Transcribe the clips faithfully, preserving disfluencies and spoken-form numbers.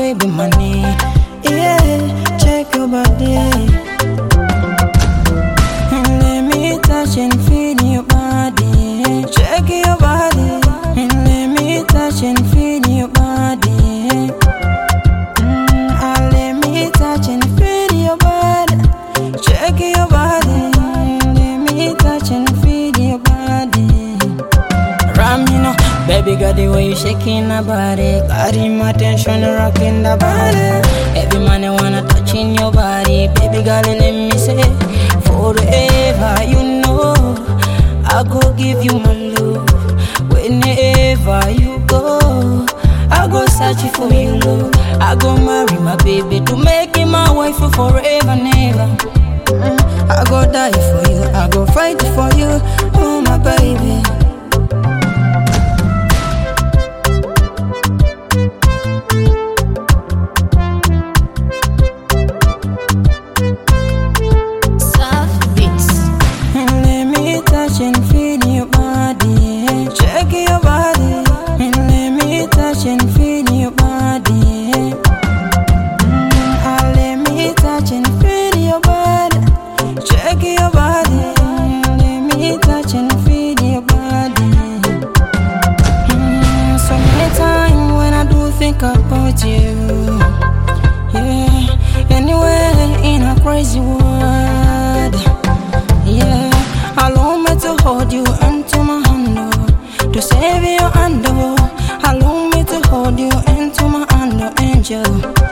baby money. Yeah, check your body. And let me touch and feel your body. Check your body. And let me touch and feel your body. Mm, ah, let me touch and feel your body. Check your body. Let me touch and feel your body. Ram, you know, baby, got the way you shaking the body. Got him attention, rocking the body. Every man I wanna touch in your body. Baby girl, let me say, forever, you know, I go give you my love. Whenever you go, I go search for you, love. I go marry my baby to make him my wife for forever, never. Mm, I go die for you, I go fight for you, oh my baby. And feel your body, check your body, and let me touch and feel your body. Mm, ah, let me touch and feel your body, check your body, and let me touch and feel your body. Mm, so many times when I do think about you, yeah, anywhere in a crazy world, yeah. Allow me to hold you into my hand, oh, to save your hand, oh. Allow me to hold you into my hand, oh, angel.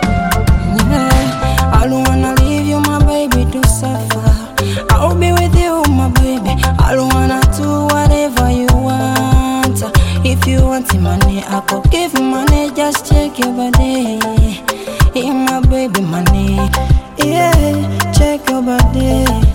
Yeah, I don't wanna leave you, my baby, to suffer. I'll be with you, my baby. I don't wanna do whatever you want. If you want the money, I could give you money. Just check your body, in my baby money. Yeah, check your body.